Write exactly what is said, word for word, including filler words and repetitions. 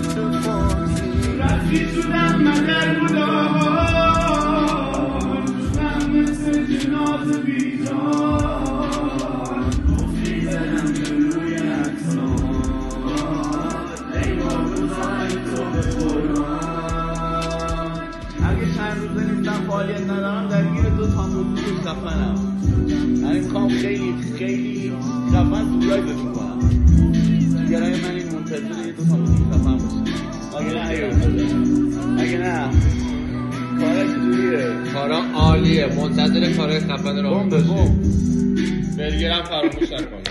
رفتی شدم من در بودان دوستم مثل جناز بیجان گفتی زدم روی اکسان ای با روزای تو به قرآن اگه چند روزه نیستم فعالیت ندارم درگیر دو تا موضوع خفنم یعنی میخوام خیلی خیلی خفن سورای بهتون کنم دیگرای من این منتظر دو تا موضوع خفن باشه اگه نه اگه نه کارا چجوریه؟ کارا عالیه، منتظر کارای خفن رو بوم به بوم برگرم فراموش نکن.